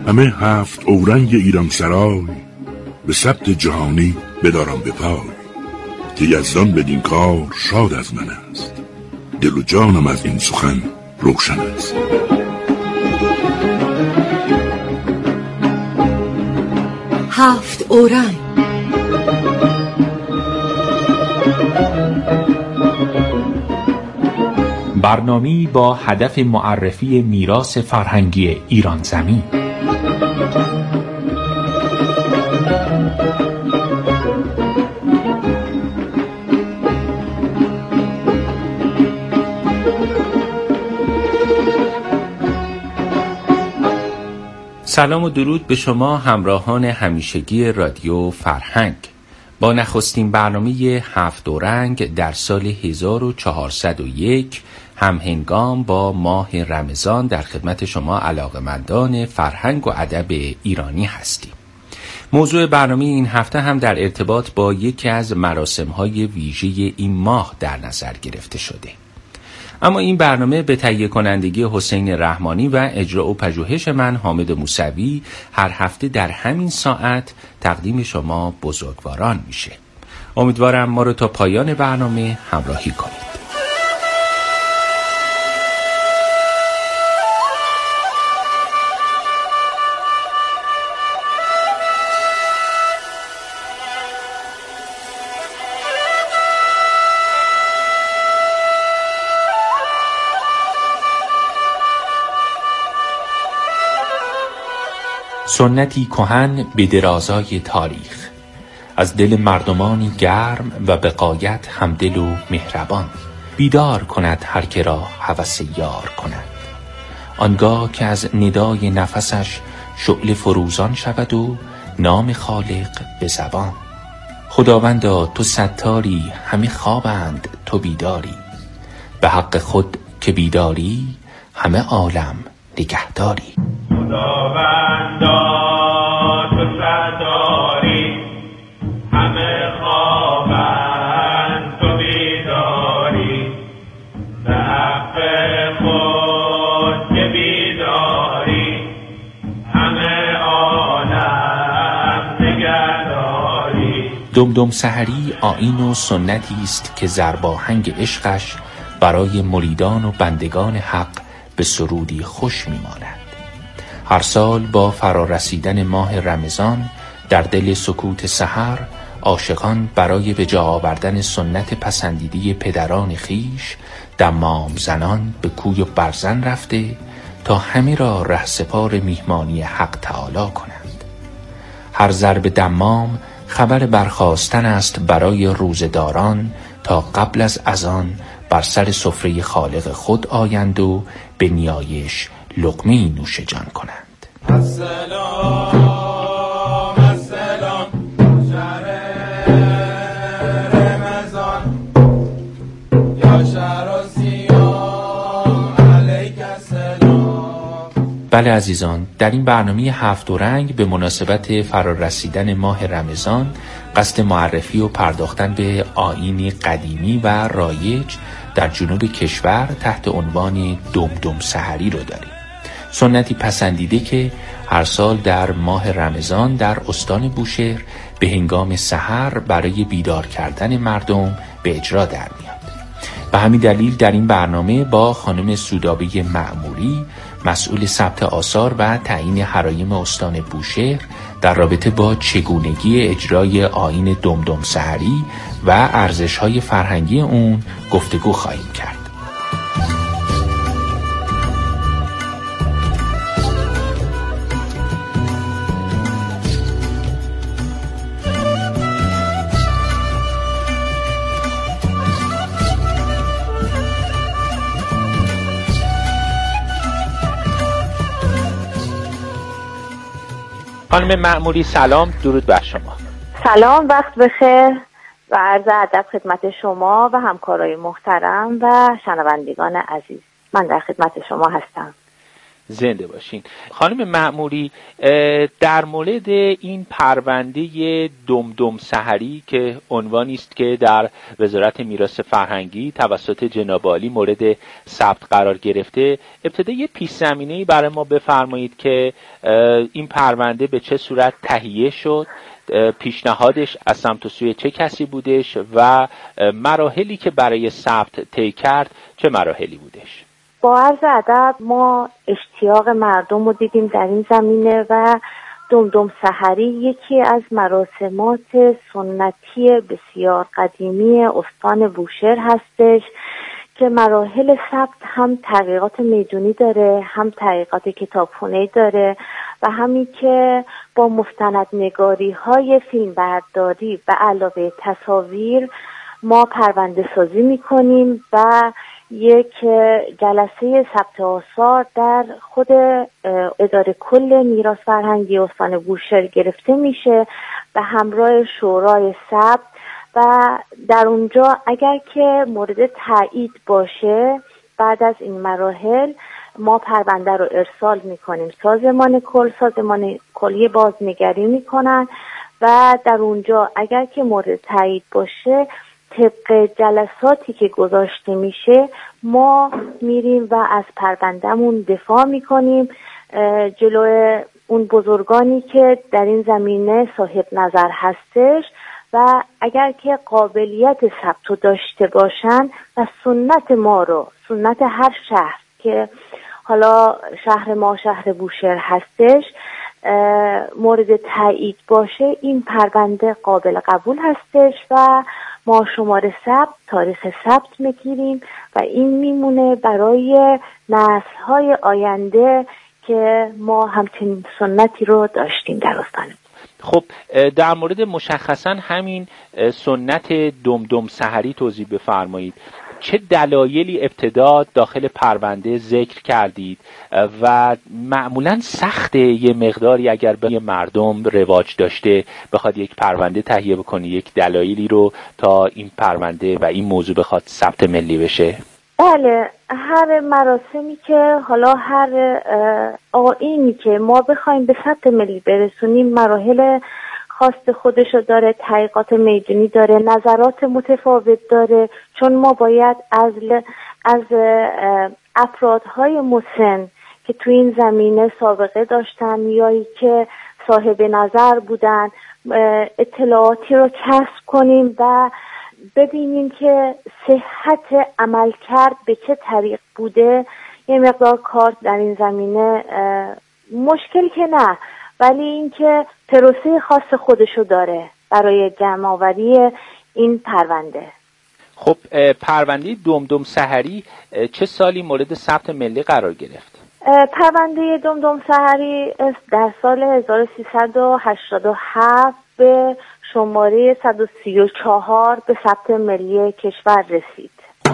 همه 7 اورنگ ایران سرای، به ثبت جهانی بدارم به پای. که یزدان بدین کار شاد از من است، دل و جانم از این سخن روشن است. هفت اورنگ. برنامه‌ای با هدف معرفی میراث فرهنگی ایران زمین. سلام و درود به شما همراهان همیشگی رادیو فرهنگ. با نخستین برنامه 7 اورنگ در سال 1401 همهنگام با ماه رمضان در خدمت شما علاقه‌مندان فرهنگ و ادب ایرانی هستیم. موضوع برنامه این هفته هم در ارتباط با یکی از مراسم‌های ویژه این ماه در نظر گرفته شده. اما این برنامه به تهیه کنندگی حسین رحمانی و اجرا و پژوهش من حامد موسوی هر هفته در همین ساعت تقدیم شما بزرگواران میشه. امیدوارم ما رو تا پایان برنامه همراهی کنید. سنتی کهن به درازای تاریخ، از دل مردمانی گرم و به غایت همدل و مهربان، بیدار کند هر که را هوس یار کند. آنگاه که از ندای نفسش شعله فروزان شود و نام خالق به زبان. خداوندا تو ستاری، همه خوابند تو بیداری، به حق خود که بیداری همه عالم نگهداری. خداوندا تو ستاری، همه خوابند تو بیداری، به حق خود که بیداری همه عالم نگهداری. دمدم سحری آیین و سنتی است که ضرباهنگ عشقش برای مریدان و بندگان حق به سرودی خوش می‌ماند. هر سال با فرارسیدن ماه رمضان در دل سکوت سحر، عاشقان برای به جا آوردن سنت پسندیده پدران خیش دمام زنان به کوی و برزن رفته تا همه را رهسپار میهمانی حق تعالی کنند. هر ضرب دمام خبر برخاستن است برای روزداران تا قبل از اذان بر سر سفره خالق خود آیند و به نیایش لقمه‌ای نوش جان کنند. السلام السلام شهر رمضان، یا شهر سیام علیک السلام. بله عزیزان، در این برنامه 7 اورنگ به مناسبت فرارسیدن ماه رمضان قصد معرفی و پرداختن به آیین قدیمی و رایج در جنوب کشور تحت عنوان دمدم سحری رو داریم. سنتی پسندیده که هر سال در ماه رمضان در استان بوشهر به هنگام سحر برای بیدار کردن مردم به اجرا در میاد. به همین دلیل در این برنامه با خانم سودابه معموری، مسئول ثبت آثار و تعیین حرایم استان بوشهر، در رابطه با چگونگی اجرای آیین دمدم سحری و ارزش‌های فرهنگی اون گفتگو خواهیم کرد. خانم معموری سلام، درود بر شما. سلام، وقت بخیر و عرض ادب خدمت شما و همکارای محترم و شنوندگان عزیز. من در خدمت شما هستم. زنده باشین. خانم مأموری، در مورد این پرونده دمدم سحری که عنوانی است که در وزارت میراث فرهنگی توسط جناب عالی مورد ثبت قرار گرفته، ابتدا یه پیش زمینه‌ای برای ما بفرمایید که این پرونده به چه صورت تهیه شد، پیشنهادش از سمت و سوی چه کسی بودش و مراحلی که برای ثبت طی کرد چه مراحلی بودش؟ با عرض ادب ما اشتیاق مردم رو دیدیم در این زمینه و دمدم سحری یکی از مراسمات سنتی بسیار قدیمی استان بوشهر هستش که مراحل ثبت هم تحقیقات میدونی داره، هم تحقیقات کتابخونه‌ای داره و همین که با مستندنگاری های فیلمبرداری و علاوه تصاویر ما پرونده سازی میکنیم و یک جلسه ثبت آثار در خود اداره کل میراث فرهنگی استان بوشهر گرفته میشه به همراه شورای ثبت و در اونجا اگر که مورد تایید باشه بعد از این مراحل ما پرونده رو ارسال میکنیم سازمان کلی بازنگری میکنن و در اونجا اگر که مورد تایید باشه طبق جلساتی که گذاشته میشه ما میریم و از پروندهمون دفاع میکنیم جلوی اون بزرگانی که در این زمینه صاحب نظر هستش و اگر که قابلیت ثبت داشته باشن و سنت ما رو، سنت هر شهر که حالا شهر ما شهر بوشهر هستش مورد تایید باشه، این پرونده قابل قبول هستش و ما شماره ثبت، تاریخ ثبت میگیریم و این میمونه برای نسل‌های آینده که ما همچنین سنتی رو داشتیم در استان. خب در مورد مشخصا همین سنت دمدم سحری توضیح بفرمایید. چه دلایلی ابتدا داخل پرونده ذکر کردید و معمولا سخته یه مقداری اگر به مردم رواج داشته بخواد یک پرونده تهیه بکنه یک دلایلی رو تا این پرونده و این موضوع بخواد ثبت ملی بشه؟ بله، هر مراسمی که حالا هر آیینی که ما بخوایم به ثبت ملی برسونیم مراحل خاص خودشو داره، تحقیقات میدونی داره، نظرات متفاوت داره، چون ما باید از افرادهای مسن که تو این زمینه سابقه داشتن یا که صاحب نظر بودن اطلاعاتی رو کسب کنیم و ببینیم که صحت عملکرد به چه طریق بوده. یه مقدار کار در این زمینه مشکل که نه، ولی اینکه پروسه خاص خودشو داره برای جمع‌آوری این پرونده. خب پرونده دمدم سحری چه سالی مورد ثبت ملی قرار گرفت؟ پرونده دمدم سحری در سال 1387 به شماره 134 به ثبت ملی کشور رسید.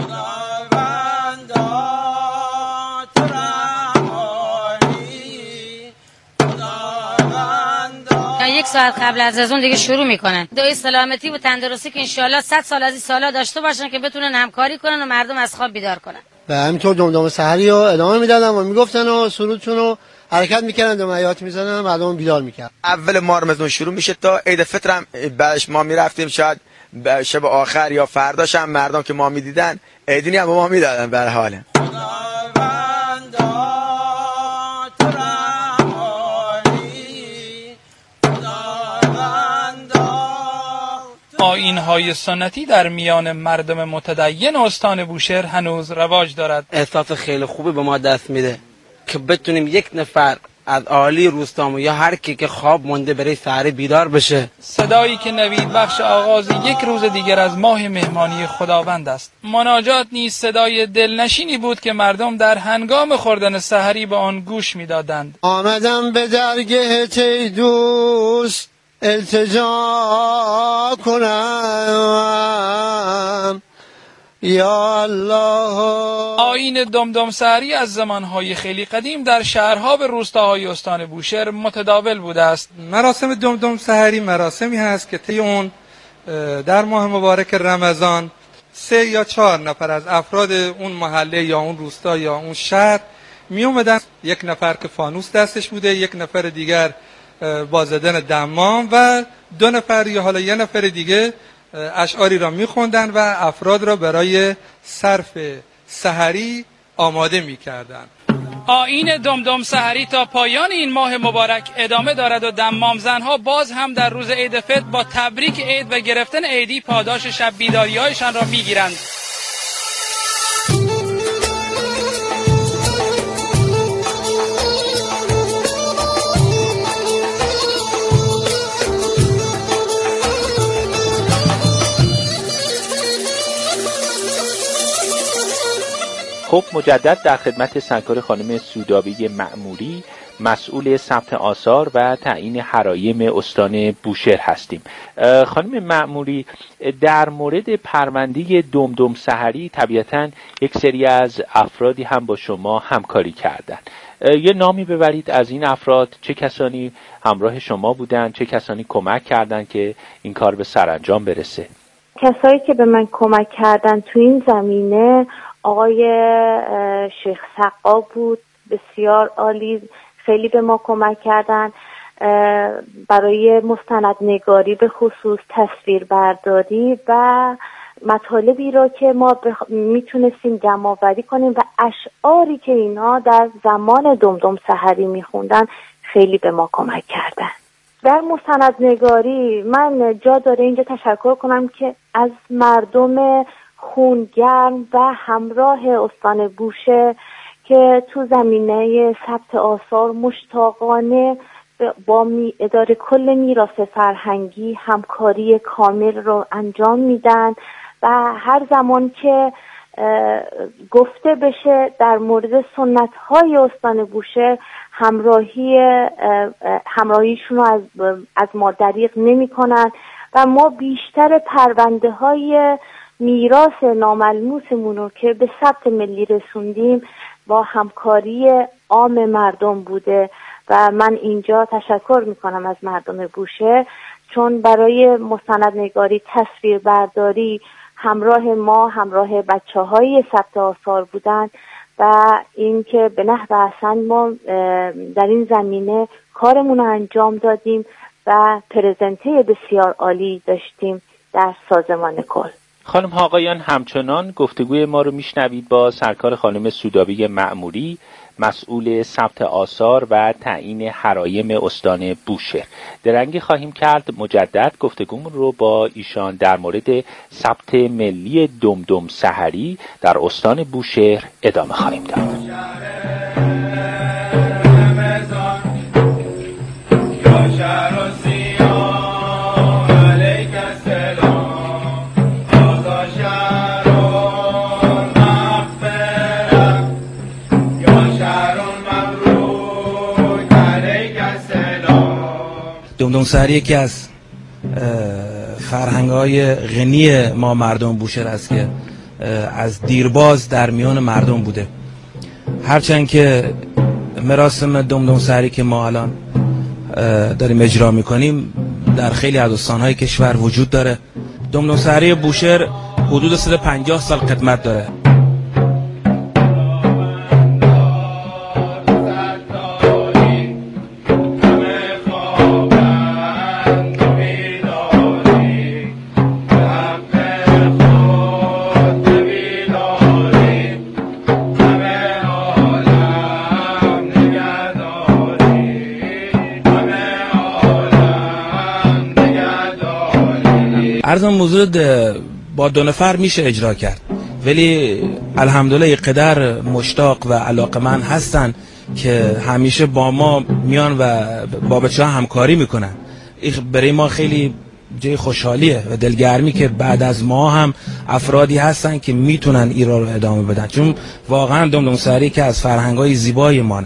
یک ساعت قبل از اون دیگه شروع میکنن دعای سلامتی و تندرستی که انشالله 100 سال از این سالا داشته باشن که بتونن همکاری کنن و مردم از خواب بیدار کنن. و همینطور دمدم سحری رو ادامه میدادن و میگفتن و سرودشون رو حرکت میکردن و دمعیات میزدن و مردم بیدار میکردن. اول ماه رمضان شروع میشه تا عید فطر هم بعدش ما میرفتیم، شاید شب آخر یا فرداش هم مردم که ما میدیدن عیدی هم ما میدادن. به هر حال آیین‌های سنتی در میان مردم متدین استان بوشهر هنوز رواج دارد. احساس خیلی خوبی به ما دست میده که بتونیم یک نفر از عالی روستامون یا هر کی که خواب مونده برای سحری بیدار بشه. صدایی که نوید بخش آغاز یک روز دیگر از ماه مهمانی خداوند است. مناجات نیز صدای دلنشینی بود که مردم در هنگام خوردن سحری به آن گوش میدادند. آمدم به درگاه ای دوست التجا کنم یا الله. آیین دمدم سحری از زمانهای خیلی قدیم در شهرها و روستاهای استان بوشهر متداول بوده است. مراسم دمدم سحری مراسمی هست که طی اون در ماه مبارک رمضان 3 یا 4 نفر از افراد اون محله یا اون روستا یا اون شهر می اومدن، یک نفر که فانوس دستش بوده، یک نفر دیگر با زدن دمام و 2 نفر یا حالا 1 نفر دیگه اشعاری را میخوندن و افراد را برای صرف سحری آماده میکردن. آیین دمدم سحری تا پایان این ماه مبارک ادامه دارد و دمام زنها باز هم در روز عید فطر با تبریک عید و گرفتن عیدی پاداش شب بیداری‌هایشان را میگیرند. خب مجدد در خدمت سرکار خانم سودابی مأموری مسئول ثبت آثار و تعیین حرایم استان بوشهر هستیم. خانم مأموری، در مورد پرونده دمدم سحری طبیعتاً یک سری از افرادی هم با شما همکاری کردن. یه نامی ببرید از این افراد، چه کسانی همراه شما بودن، چه کسانی کمک کردن که این کار به سرانجام برسه؟ کسایی که به من کمک کردن تو این زمینه آقای شیخ سقا بود، بسیار عالی، خیلی به ما کمک کردن برای مستندنگاری، به خصوص تصویربرداری و مطالبی را که ما میتونستیم جمع‌آوری کنیم و اشعاری که اینا در زمان دمدم سحری میخوندن خیلی به ما کمک کردن. در مستندنگاری من جا داره اینجا تشکر کنم که از مردم خونگرم و همراه استان بوشهر که تو زمینه ثبت آثار مشتاقانه با اداره کل میراث فرهنگی همکاری کامل رو انجام میدن و هر زمان که گفته بشه در مورد سنت‌های استان بوشهر همراهیشون رو از ما دریغ نمی‌کنن و ما بیشتر پرونده‌های میراث ناملموسمون رو که به ثبت ملی رسوندیم با همکاری عام مردم بوده و من اینجا تشکر میکنم از مردم بوشهر، چون برای مستندنگاری، تصویربرداری همراه ما، همراه بچه‌های ثبت آثار بودن و اینکه به نحو احسن ما در این زمینه کارمون رو انجام دادیم و پرزنته بسیار عالی داشتیم در سازمان کل. خانم ها آقایان، همچنان گفتگوی ما رو میشنوید با سرکار خانم سودابی مأموری، مسئول ثبت آثار و تعیین حرایم استان بوشهر. درنگی خواهیم کرد مجدد گفتگومون رو با ایشان در مورد ثبت ملی دمدم سحری در استان بوشهر ادامه خواهیم داد. دمدم سحری یکی از فرهنگ‌های غنی ما مردم بوشهر است که از دیرباز در میان مردم بوده. هرچند که مراسم دمدم سحری که ما الان داریم اجرا می‌کنیم در خیلی از استان‌های کشور وجود داره، دمدم سحری بوشهر حدود 150 سال خدمت داره. عرضم موضوع با 2 نفر میشه اجرا کرد، ولی الحمدلله یک قدر مشتاق و علاقمند هستن که همیشه با ما میان و با بچه‌ها همکاری میکنن. این برای ما خیلی جای خوشحالیه و دلگرمی که بعد از ما هم افرادی هستن که میتونن ایران رو ادامه بدن، چون واقعا دمدم سحری که از فرهنگ‌های زیبای مانه.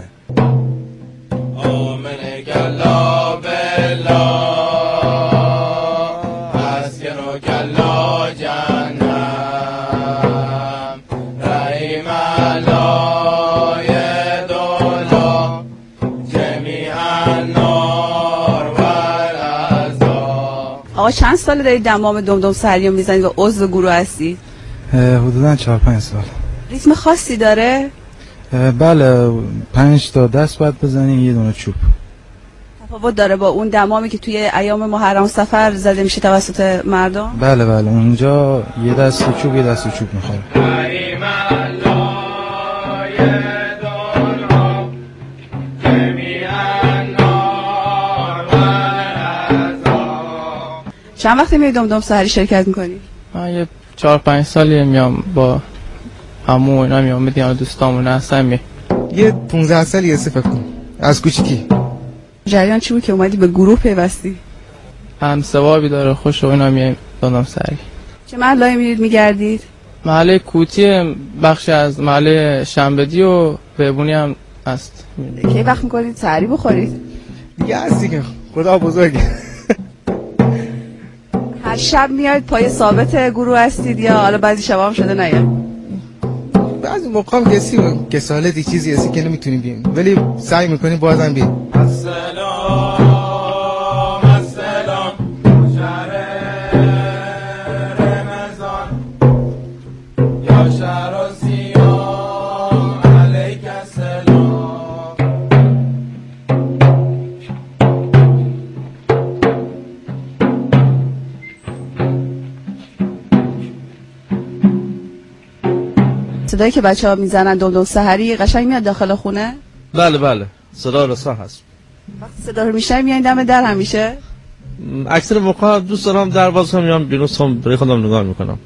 آقا چند ساله داری دمام دمدم سحری رو میزنی و عضو گروه هستی؟ حدوداً 4-5 سال. ریتم خاصی داره؟ بله 5 تا دست باید بزنیم، یه دونه چوب. تفاوت داره با اون دمامی که توی ایام محرم و سفر زده میشه توسط مردم؟ بله اونجا یه دست چوب یه دست چوب میخوره. چند وقتی میای دمدم سحری شرکت میکنی؟ من یه 4-5 سالی میام با عمو اینا میام میدیم دوستامون هستم. یه 15 سالی هست فکر کنم از کوچیکی. جریان چی بود که اومدی به گروه پیوستی؟ هم ثوابی داره، خوش و اینا میایم دمدم سحری. چه محله‌ای میرید میگردید؟ محله کوتی، بخشی از محله شنبدی و بهبونی هم هست. کی وقت میکنید سحری بخورید؟ دیگه هستی که خدا بزرگه. هر شب میاید پای ثابت گروه هستید یا حالا بعضی شب هم شده نیاد؟ بعضی موقع هم کسالتی چیزی هستی که نمیتونیم بیم، ولی سعی میکنیم بازم بیم. صدایی که بچه‌ها میزنن دمدم سحری قشنگ میاد داخل خونه؟ بله صدا رسا هست. وقتی صدا رو میشنوی میایین دم در همیشه؟ اکثر موقع دوست دارم در باز کنم، میام بیرون سم برای خودم نگاه میکنم.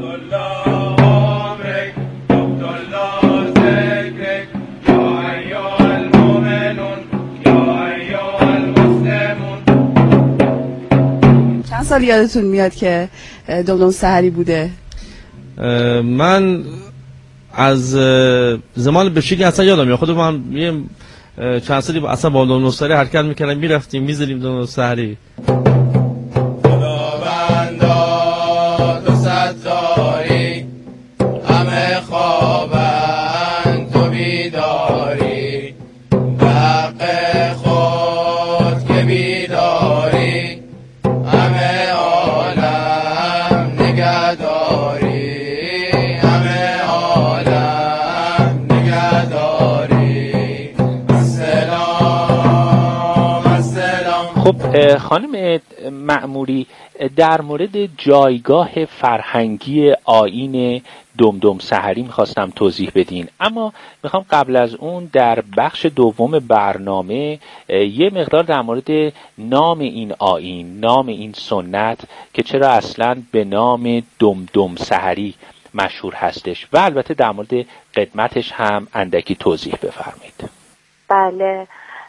چند سال یادتون میاد که دمدم سحری بوده؟ من از زمان بچگی اصلا یادم میاد، خودم هم یه چند سالی اصلا با دمدم سحری حرکت میکردم، میرفتیم میزدیم دمدم سحری. خداوندا تو ستاری، همه خوابن تو بیداری، به حق خود که بیداری، همه عالم نگهداری، همه عالم نگهداری. السلام السلام. خب خانم مأموری، در مورد جایگاه فرهنگی آیین دمدم سحری میخواستم توضیح بدین، اما میخوام قبل از اون در بخش دوم برنامه یه مقدار در مورد نام این آیین، نام این سنت که چرا اصلا به نام دمدم سحری مشهور هستش و البته در مورد قدمتش هم اندکی توضیح بفرمایید. بله،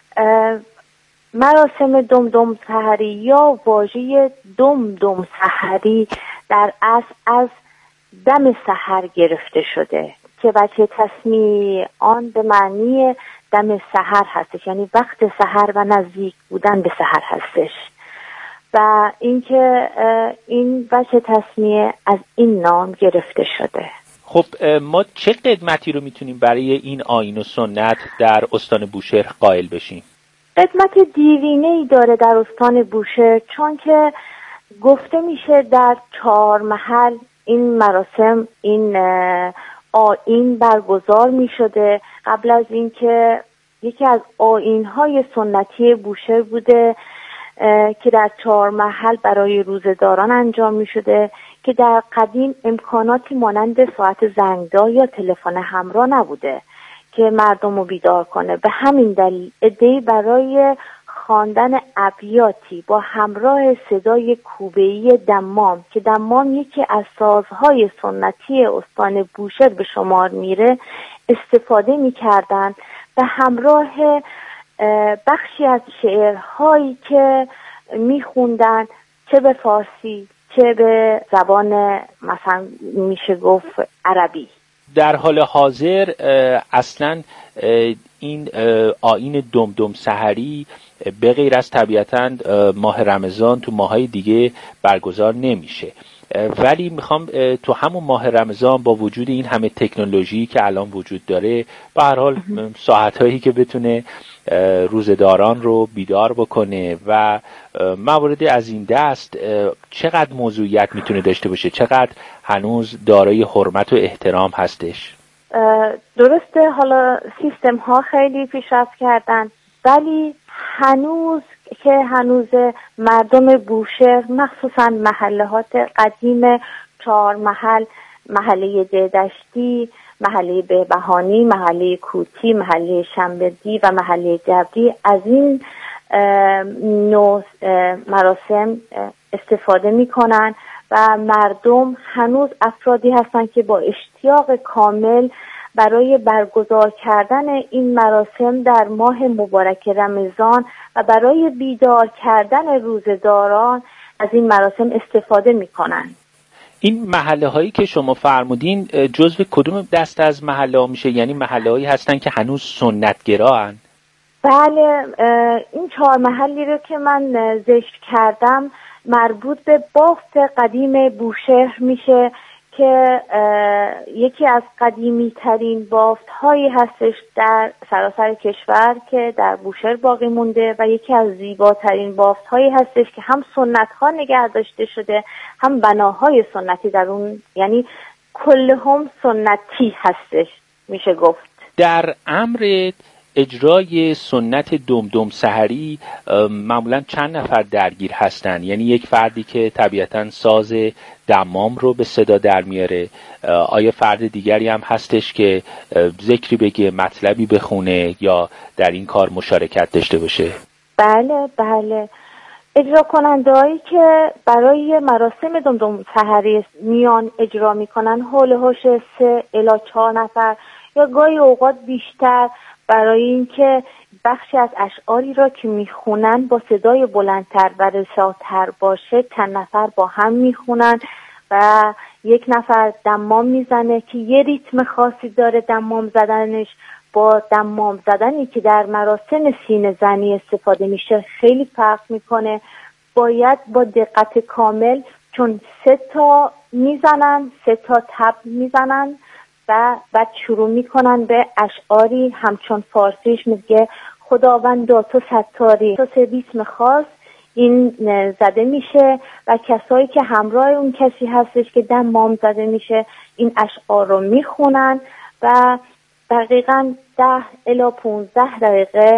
مراسم دمدم سحری یا واژه دمدم سحری در اصل از دم سحر گرفته شده که وجه تسمیه آن به معنی دم سحر هستش، یعنی وقت سحر و نزدیک بودن به سحر هستش و اینکه این وجه تسمیه از این نام گرفته شده. خب ما چه قدمتی رو میتونیم برای این آیین و سنت در استان بوشهر قائل بشیم؟ قدمت دیرینه‌ای داره در استان بوشهر، چون که گفته میشه در 4 محل این مراسم، این آیین برگزار میشده. قبل از اینکه یکی از آیین‌های سنتی بوشهر بوده که در 4 محل برای روزه‌داران انجام میشده که در قدیم امکاناتی مانند ساعت زنگدار یا تلفن همراه نبوده که مردم رو بیدار کنه. به همین دلیل عده‌ای برای خواندن ابیاتی با همراه صدای کوبه‌ای دمام که دمام یکی از سازهای سنتی استان بوشهر به شمار میره استفاده میکردن به همراه بخشی از شعرهایی که میخوندن، چه به فارسی چه به زبان مثلا میشه گفت عربی. در حال حاضر اصلا این آیین دمدم سحری به غیر از طبیعتاً ماه رمضان تو ماهای دیگه برگزار نمیشه، ولی میخوام تو همون ماه رمضان با وجود این همه تکنولوژی که الان وجود داره به هر حال ساعتهایی که بتونه روزه‌داران رو بیدار بکنه و مواردی از این دست، چقدر موضوعیت میتونه داشته باشه، چقدر هنوز دارای حرمت و احترام هستش؟ درسته حالا سیستم ها خیلی پیشرفت کردن، ولی هنوز مردم بوشهر مخصوصا محلهات قدیم 4 محل، محله دهدشتی، محله بهبهانی، محله کوتی، محله شنبردی و محله جبری از این نوع مراسم استفاده میکنن و مردم هنوز افرادی هستند که با اشتیاق کامل برای برگزار کردن این مراسم در ماه مبارک رمضان و برای بیدار کردن روزداران از این مراسم استفاده میکنن. این محله هایی که شما فرمودین جزو کدوم دسته از محله ها میشه؟ یعنی محله هایی هستن که هنوز سنتگرا هن؟ بله، این 4 محلی رو که من ذکر کردم مربوط به بافت قدیم بوشهر میشه که یکی از قدیمی ترین بافت هایی هستش در سراسر کشور که در بوشهر باقی مونده و یکی از زیباترین بافت هایی هستش که هم سنت ها نگه داشته شده هم بناهای سنتی در اون، یعنی کلهم سنتی هستش میشه گفت. در امر اجرای سنت دمدم سحری معمولا چند نفر درگیر هستن؟ یعنی یک فردی که طبیعتاً ساز دمام رو به صدا در میاره، آیا فرد دیگری هم هستش که ذکری بگه، مطلبی بخونه یا در این کار مشارکت داشته باشه؟ بله، اجرا کننده‌هایی که برای مراسم دمدم سحری میان اجرا میکنن حول و حوش 3 الی 4 نفر یا گاهی اوقات بیشتر، برای اینکه بخشی از اشعاری را که میخونن با صدای بلندتر و رساتر باشه چند نفر با هم میخونن و یک نفر دمام میزنه که یه ریتم خاصی داره دمام زدنش با دمام زدنی که در مراسم سینه زنی استفاده میشه خیلی فرق میکنه. باید با دقت کامل، چون 3 تا میزنن، 3 تا تب میزنن و بعد شروع میکنن به اشعاری همچون فارسیش میگه خداوندا تو ستاری، تو ریتم خاص این زده میشه و کسایی که همراه اون کسی هستش که دمام زده میشه این اشعار رو میخونن و دقیقاً 10 الی 15 دقیقه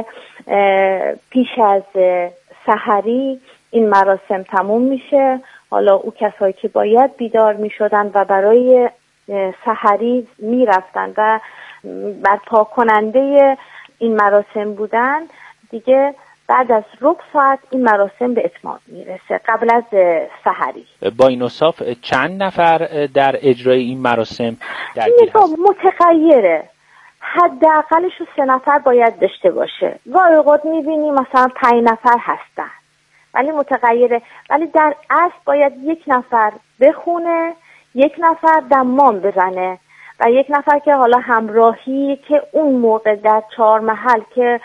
پیش از سحری این مراسم تموم میشه. حالا او کسایی که باید بیدار میشدن و برای سحری میرفتن و برپا کننده این مراسم بودن دیگه بعد از ربع ساعت این مراسم به اتمام میرسه قبل از سحری. با این اوصاف چند نفر در اجرای این مراسم درگیر هست؟ متغیره، حداقلش 3 نفر باید داشته باشه. گاهی اوقات میبینی مثلا 5 نفر هستن ولی متغیره، ولی در اصل باید 1 نفر بخونه، 1 نفر دمام بزنه و 1 نفر که حالا همراهی که اون موقع در 4 محل که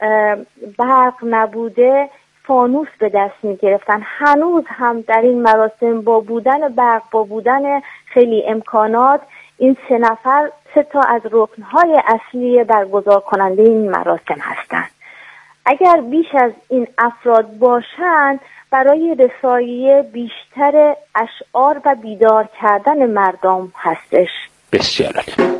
برق نبوده فانوس به دست می گرفتن. هنوز هم در این مراسم با بودن برق، با بودن خیلی امکانات، این 3 نفر 3 تا از رکنهای اصلی برگزار کننده این مراسم هستند. اگر بیش از این افراد باشند برای رسایی بیشتر اشعار و بیدار کردن مردم هستش. بسیار عالی.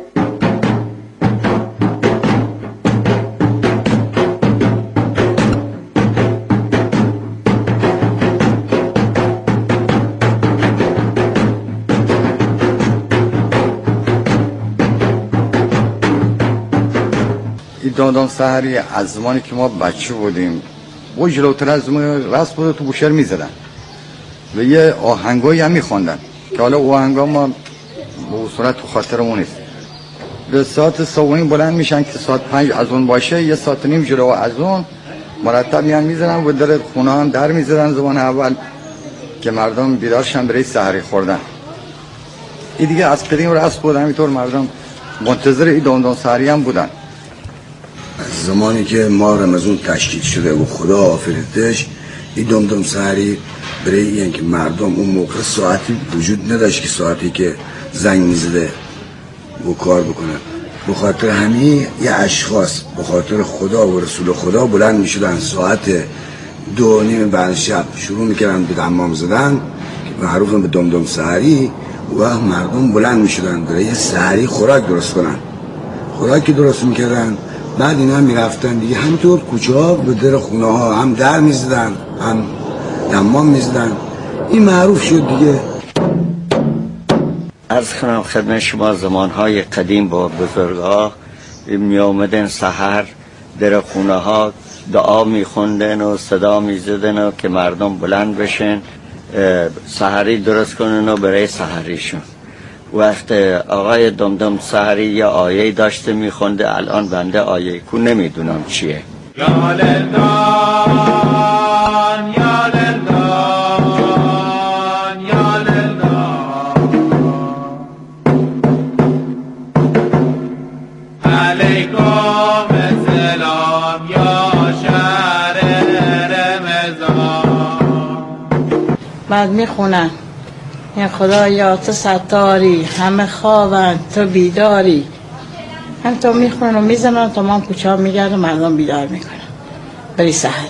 این دمدم سحری از زمانی که ما بچه بودیم و جلوتر از زمان رسم بوده تو بوشهر میزدن و یه آهنگایی هم میخوندن که حالا آهنگا ما به صورت تو خاطرمون نیست. به ساعت 3 بلند میشن که ساعت 5 از اون باشه، 1.5 ساعت جلو از اون مرتب میان میزنن و در خونه هم در میزدن زمان اول که مردم بیدارشن برای سحری خوردن. این دیگه از قدیم رسم بود، همینطور مردم منتظر این دمدم سحری هم بودن. زمانی که ما رمضان تشکیل شده و خدا آفریدش، این دمدم سحری برای اینکه مردم اون موقع ساعتی وجود نداشت که ساعتی که زنگ میزده و کار بکنه، به خاطر همین یه اشخاص به خاطر خدا و رسول خدا بلند میشدن ساعت 2:30 بعد شب شروع میکردن به دمام زدن که معروف به دمدم سحری و مردم بلند میشدن برای سحری خوراک درست کنن. خوراکی درست میکردن. بعد اینا میرفتن دیگه همینطور کوچه ها به در خونه ها هم در میزدن هم دمام میزدن. این معروف شد دیگه. عرض کنم خدمت شما زمانهای قدیم با بزرگا می آمدن سحر در خونه ها دعا می خوندن و صدا می زدن و که مردم بلند بشن سحری درست کنن و برای سحریشون. وقت آقای دمدم سحری یه آیه داشته می خونده، الان بنده آیه کو نمیدونم چیه. یا للدان یا للدان یا للدان علیکم السلام یا شهر رمضان. بعد میخونن این خدایا تو ستاری، همه خوابن تو بیداری. هم تو میخونن و میزنن تمام کوچه ها میگردن مردم بیدار میکنن بری سحری.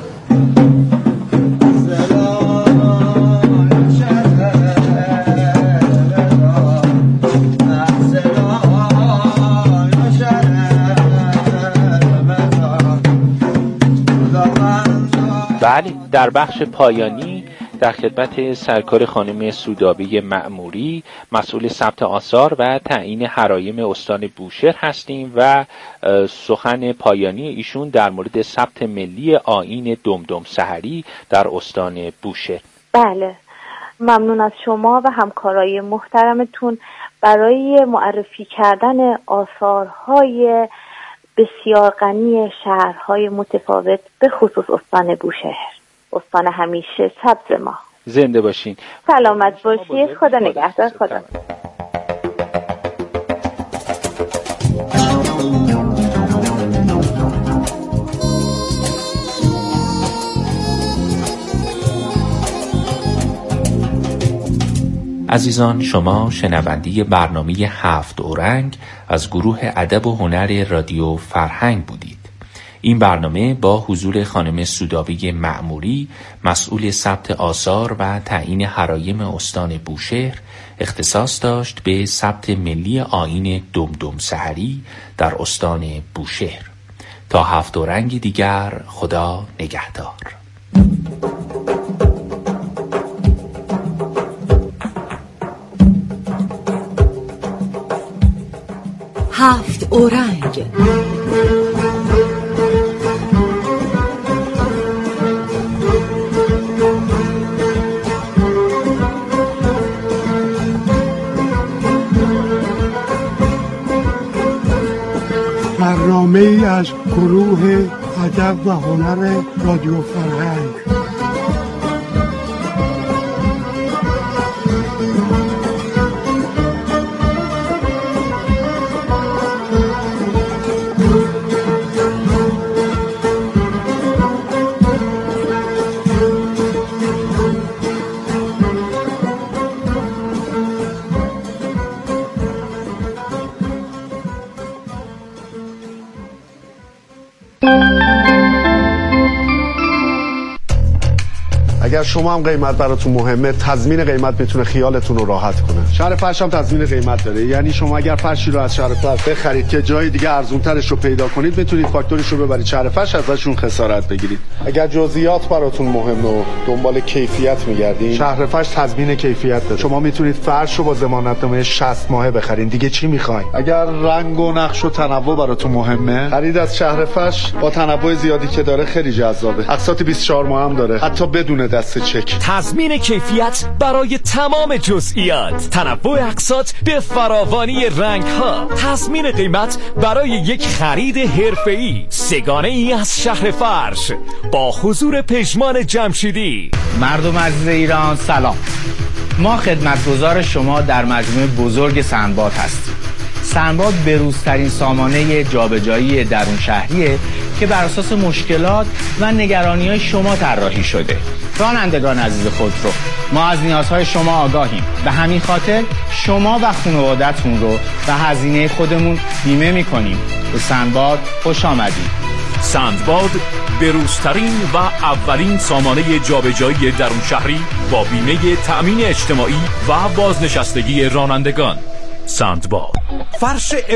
بله، در بخش پایانی در خدمت سرکار خانم سودابی مأموری مسئول ثبت آثار و تعیین حرایم استان بوشهر هستیم و سخن پایانی ایشون در مورد ثبت ملی آیین دمدم سحری در استان بوشهر. بله، ممنون از شما و همکارای محترمتون برای معرفی کردن آثارهای بسیار غنی شهرهای متفاوت به خصوص استان بوشهر، استان همیشه سبز ما. زنده باشین. سلامت باشید. خدا نگهدار. خدا. عزیزان، شما شنونده برنامه 7 اورنگ از گروه ادب و هنر رادیو فرهنگ بودید. این برنامه با حضور خانم سودابی مأموری مسئول ثبت آثار و تعیین حرایم استان بوشهر اختصاص داشت به ثبت ملی آیین دمدم سحری در استان بوشهر. تا 7 اورنگ دیگر، خدا نگهدار. 7 اورنگ. برنامه ای از گروه ادب و هنر رادیو فرهنگ. اگر شما هم قیمت براتون مهمه، تضمین قیمت میتونه خیالتون رو راحت کنه. شهر فرش هم تضمین قیمت داره، یعنی شما اگر فرشی رو از شهر فرش بخرید که جای دیگه ارزونترش رو پیدا کنید، میتونید فاکتوریش رو ببرید شهر فرش ازشون خسارت بگیرید. اگر جزئیات براتون مهمه و دنبال کیفیت میگردین، شهر فرش تضمین کیفیت داره. شما میتونید فرش رو با ضمانتنامه 60 ماهه بخرید. دیگه چی میخواین؟ اگر رنگ و نقش و تنوع براتون مهمه، خرید از شهر فرش با تنوع زیادی که داره خیلی جذابه. اقساط 24 ماه هم داره، حتی بدون دست چک. تضمین کیفیت برای تمام جزئیات، تنوع اقساط به فراوانی رنگ‌ها، تضمین قیمت برای یک خرید حرفه‌ای، سگانه ای از شهر فرش با حضور پژمان جمشیدی. مردم عزیز ایران سلام. ما خدمتگزار شما در مجموعه بزرگ سندباد هستیم. سندباد بروزترین سامانه جابجایی درون شهریه که بر اساس مشکلات و نگرانی‌های شما طراحی شده. رانندگان عزیز خودرو، ما از نیازهای شما آگاهیم. به همین خاطر شما و خانواده‌تون رو به هزینه خودمون بیمه می‌کنیم. به سندباد خوش آمدید. سندباد بروزترین و اولین سامانه جابجایی درون شهری با بیمه تأمین اجتماعی و بازنشستگی رانندگان. سندباد. فرش